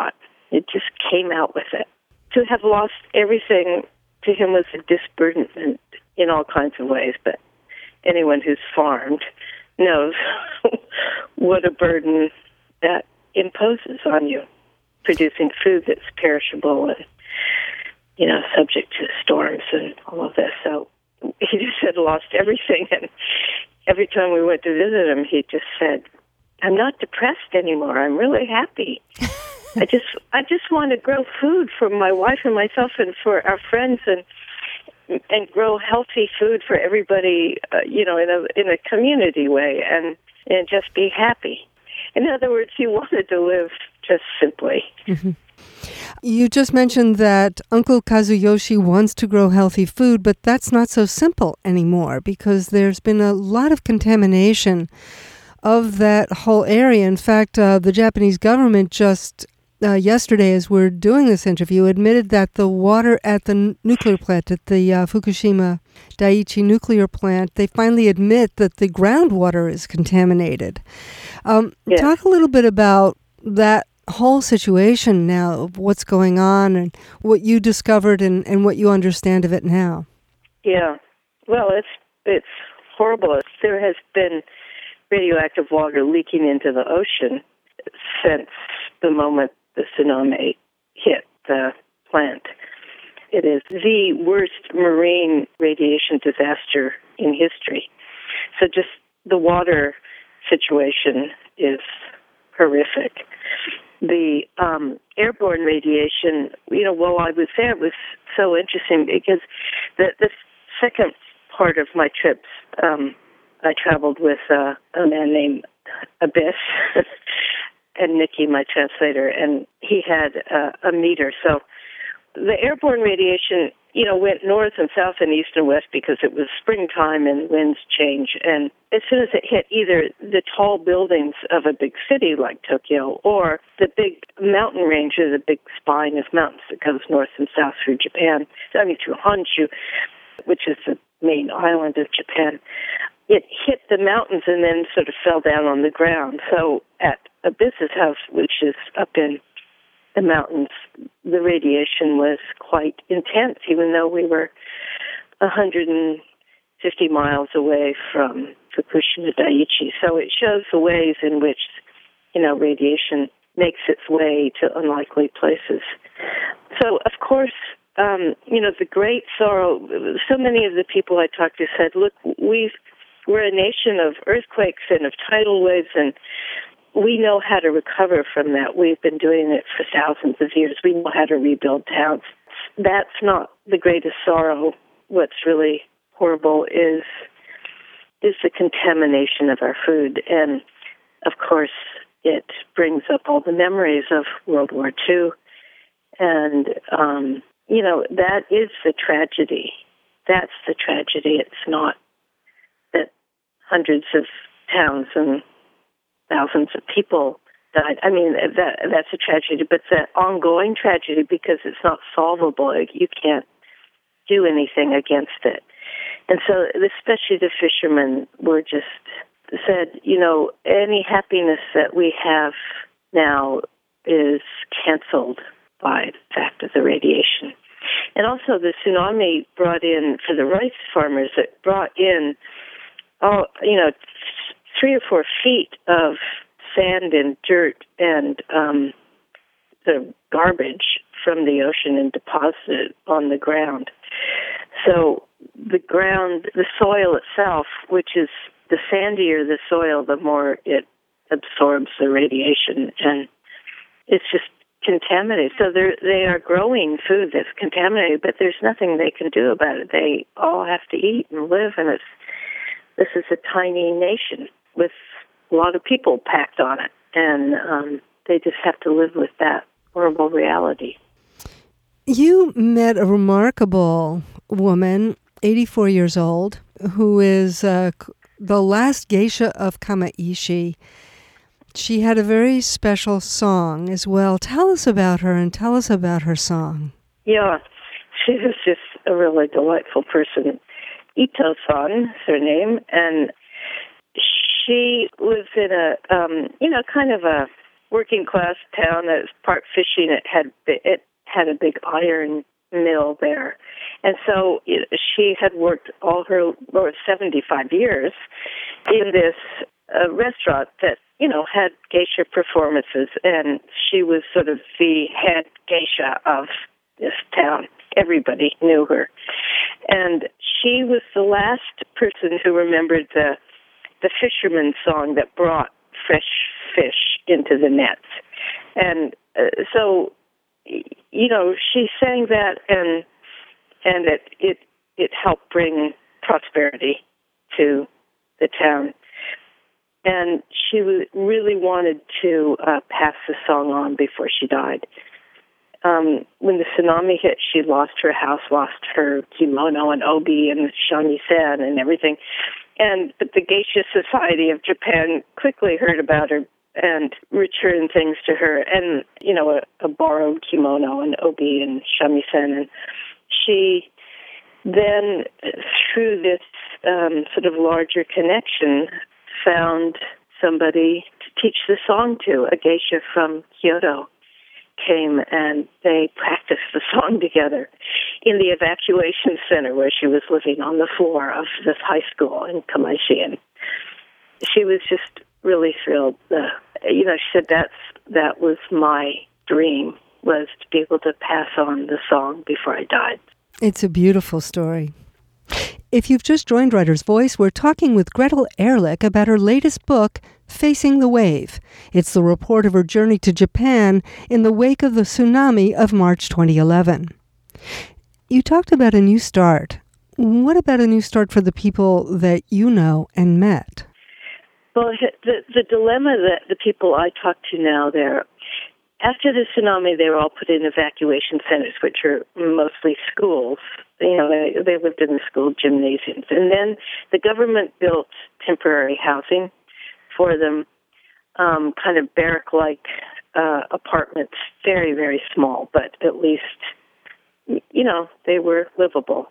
B: It just came out with it. To have lost everything to him was a disburdenment in all kinds of ways, but anyone who's farmed knows what a burden that imposes on you, producing food that's perishable and, you know, subject to storms and all of this. So he just had lost everything, and every time we went to visit him, he just said, I'm not depressed anymore. I'm really happy. I just I just want to grow food for my wife and myself and for our friends, and and grow healthy food for everybody, uh, you know, in a in a community way, and and just be happy. In other words, he wanted to live just simply.
A: Mm-hmm. You just mentioned that Uncle Kazuyoshi wants to grow healthy food, but that's not so simple anymore because there's been a lot of contamination of that whole area. In fact, uh, the Japanese government just uh, yesterday, as we're doing this interview, admitted that the water at the n- nuclear plant, at the uh, Fukushima Daiichi nuclear plant, they finally admit that the groundwater is contaminated. Um,
B: yeah.
A: Talk a little bit about that whole situation now, of what's going on and what you discovered and, and what you understand of it now.
B: Yeah. Well, it's it's horrible. There has been radioactive water leaking into the ocean since the moment the tsunami hit the plant. It is the worst marine radiation disaster in history. So just the water situation is horrific. The um, airborne radiation, you know, while I was there, it was so interesting because the, the second part of my trips, um, I traveled with uh, a man named Abyss and Nikki, my translator, and he had uh, a meter. So the airborne radiation, you know, went north and south and east and west because it was springtime and winds change. And as soon as it hit either the tall buildings of a big city like Tokyo or the big mountain ranges, the big spine of mountains that goes north and south through Japan, I mean through Honshu, which is the main island of Japan, it hit the mountains and then sort of fell down on the ground. So at Abyss's house, which is up in the mountains, the radiation was quite intense, even though we were one hundred fifty miles away from Fukushima Daiichi. So it shows the ways in which, you know, radiation makes its way to unlikely places. So, of course, um, you know, the great sorrow, so many of the people I talked to said, look, we've, we're a nation of earthquakes and of tidal waves, and we know how to recover from that. We've been doing it for thousands of years. We know how to rebuild towns. That's not the greatest sorrow. What's really horrible is is the contamination of our food. And, of course, it brings up all the memories of World War Two. And, um, you know, that is the tragedy. That's the tragedy. It's not that hundreds of towns and thousands of people died. I mean, that that's a tragedy, but it's an ongoing tragedy because it's not solvable. You can't do anything against it. And so especially the fishermen were just said, you know, any happiness that we have now is canceled by the fact of the radiation. And also the tsunami brought in, for the rice farmers, it brought in, oh, you know, three or four feet of sand and dirt and um, the garbage from the ocean and deposited on the ground. So the ground, the soil itself, which is the sandier the soil, the more it absorbs the radiation, and it's just contaminated. So they're, they are growing food that's contaminated, but there's nothing they can do about it. They all have to eat and live, and it's this is a tiny nation with a lot of people packed on it, and um, they just have to live with that horrible reality.
A: You met a remarkable woman, eighty-four years old, who is uh, the last geisha of Kamaishi. She had a very special song as well. Tell us about her and tell us about her song.
B: Yeah, she was just a really delightful person. Ito-san is her name, and she was in a, um, you know, kind of a working class town that was part fishing. It had it had a big iron mill there, and so it, she had worked all her or seventy-five years in this uh, restaurant that you know had geisha performances, and she was sort of the head geisha of this town. Everybody knew her, and she was the last person who remembered the the fisherman's song that brought fresh fish into the nets. And uh, so, you know, she sang that, and and it, it it helped bring prosperity to the town. And she w- really wanted to uh, pass the song on before she died. Um, when the tsunami hit, she lost her house, lost her kimono and obi and shamisen and everything. And but the Geisha Society of Japan quickly heard about her and returned things to her, and you know, a, a borrowed kimono and obi and shamisen. And she then, through this um, sort of larger connection, found somebody to teach the song to. A geisha from Kyoto came, and they practiced the song together in the evacuation center where she was living, on the floor of this high school in Kamaishi. And she was just really thrilled. Uh, you know, she said that's that was my dream, was to be able to pass on the song before I died.
A: It's a beautiful story. If you've just joined Writer's Voice, we're talking with Gretel Ehrlich about her latest book, Facing the Wave. It's the report of her journey to Japan in the wake of the tsunami of March twenty eleven. You talked about a new start. What about a new start for the people that you know and met?
B: Well, the, the dilemma that the people I talk to now there, after the tsunami, they were all put in evacuation centers, which are mostly schools. You know, they, they lived in the school gymnasiums. And then the government built temporary housing for them, um, kind of barrack-like uh, apartments, very, very small, but at least, you know, they were livable.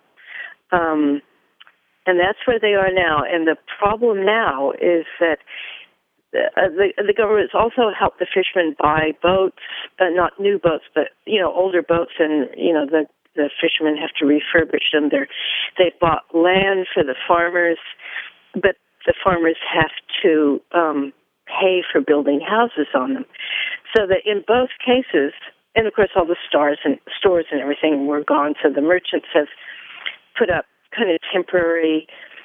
B: Um, and that's where they are now. And the problem now is that Uh, the, the government's also helped the fishermen buy boats, uh, not new boats, but, you know, older boats, and, you know, the, the fishermen have to refurbish them. They're, they've bought land for the farmers, but the farmers have to um, pay for building houses on them. So that in both cases, and of course all the stars and stores and everything were gone, so the merchants have put up kind of temporary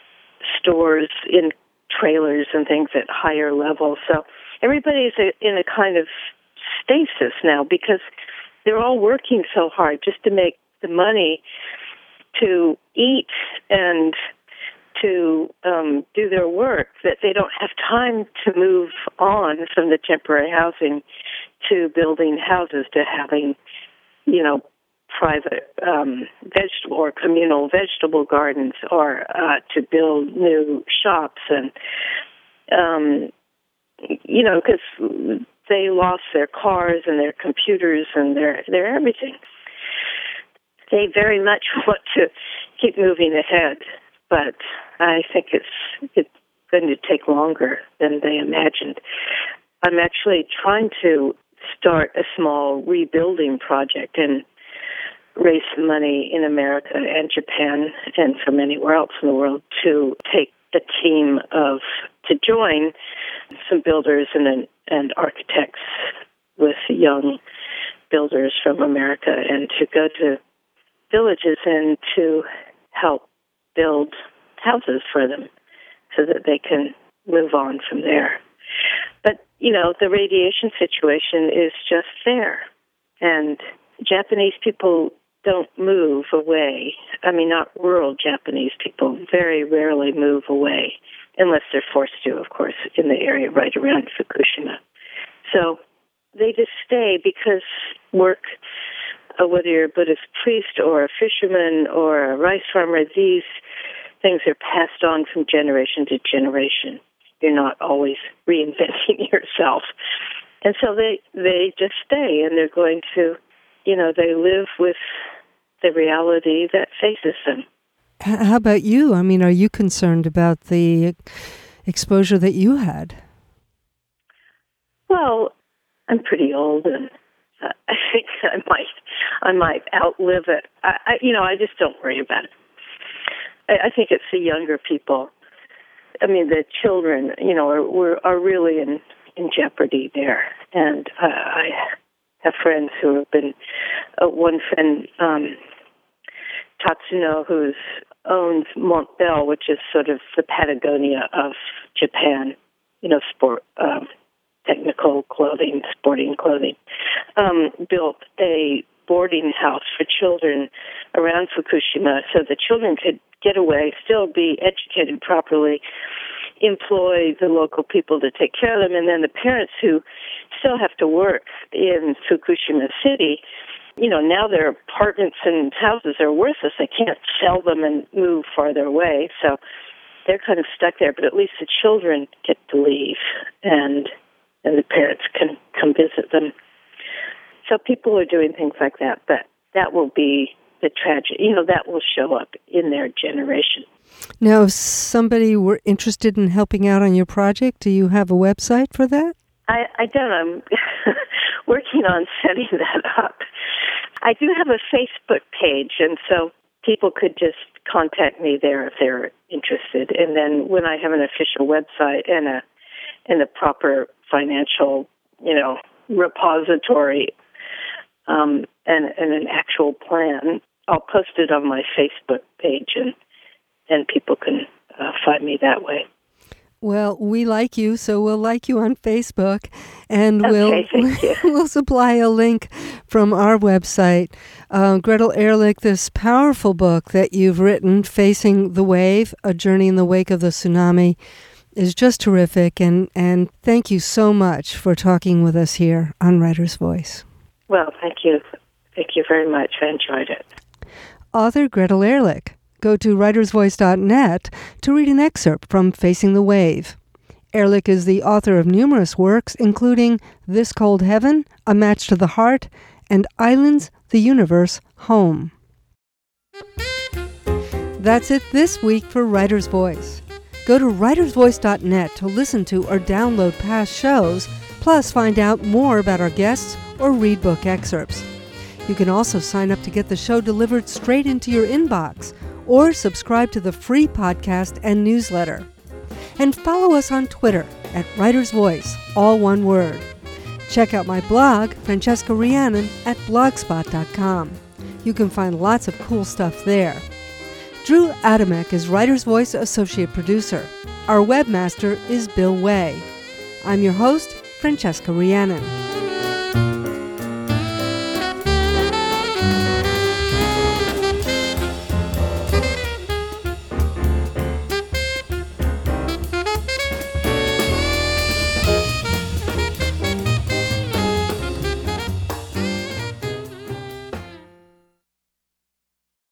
B: stores in trailers and things at higher levels. So everybody's in a kind of stasis now because they're all working so hard just to make the money to eat and to um, do their work that they don't have time to move on from the temporary housing to building houses, to having, you know, private um, vegetable or communal vegetable gardens, or uh, to build new shops. And, um, you know, because they lost their cars and their computers and their, their everything. They very much want to keep moving ahead, but I think it's, it's going to take longer than they imagined. I'm actually trying to start a small rebuilding project and raise some money in America and Japan and from anywhere else in the world to take a team of, to join some builders and and architects with young builders from America, and to go to villages and to help build houses for them so that they can move on from there. But, you know, the radiation situation is just there, and Japanese people don't move away. I mean, not rural Japanese people very rarely move away, unless they're forced to, of course, in the area right around Fukushima. So they just stay because work, uh, whether you're a Buddhist priest or a fisherman or a rice farmer, these things are passed on from generation to generation. You're not always reinventing yourself. And so they, they just stay, and they're going to, you know, they live with the reality that faces them.
A: How about you? I mean, are you concerned about the exposure that you had?
B: Well, I'm pretty old, and uh, I think I might I might outlive it. I, I you know I just don't worry about it. I, I think it's the younger people. I mean, the children, you know, are are really in in jeopardy there, and uh, I have friends who have been. Uh, one friend, um, Tatsuno, who owns Montbell, which is sort of the Patagonia of Japan, you know, sport, um, technical clothing, sporting clothing, um, built a boarding house for children around Fukushima so the children could get away, still be educated properly, employ the local people to take care of them, and then the parents who still have to work in Fukushima City, you know, now their apartments and houses are worthless. They can't sell them and move farther away, so they're kind of stuck there. But at least the children get to leave, and and the parents can come visit them. So people are doing things like that, but that will be the tragedy. You know, that will show up in their generation.
A: Now, if somebody were interested in helping out on your project, do you have a website for that?
B: I, I don't. I'm working on setting that up. I do have a Facebook page, and so people could just contact me there if they're interested. And then when I have an official website and a and a proper financial, you know, repository um, and, and an actual plan, I'll post it on my Facebook page, and and people can uh, find me that way.
A: Well, we like you, so we'll like you on Facebook, and
B: okay,
A: we'll
B: thank you.
A: we'll supply a link from our website. Uh, Gretel Ehrlich, this powerful book that you've written, Facing the Wave, A Journey in the Wake of the Tsunami, is just terrific, and, and thank you so much for talking with us here on Writer's Voice.
B: Well, thank you. Thank you very much. I enjoyed it.
A: Author Gretel Ehrlich. Go to writers voice dot net to read an excerpt from Facing the Wave. Ehrlich is the author of numerous works, including This Cold Heaven, A Match to the Heart, and Islands, the Universe, Home. That's it this week for Writer's Voice. Go to writers voice dot net to listen to or download past shows, plus find out more about our guests or read book excerpts. You can also sign up to get the show delivered straight into your inbox, or subscribe to the free podcast and newsletter. And follow us on Twitter at Writer's Voice, all one word. Check out my blog, Francesca Rhiannon, at blogspot dot com. You can find lots of cool stuff there. Drew Adamek is Writer's Voice Associate Producer. Our webmaster is Bill Way. I'm your host, Francesca Rhiannon.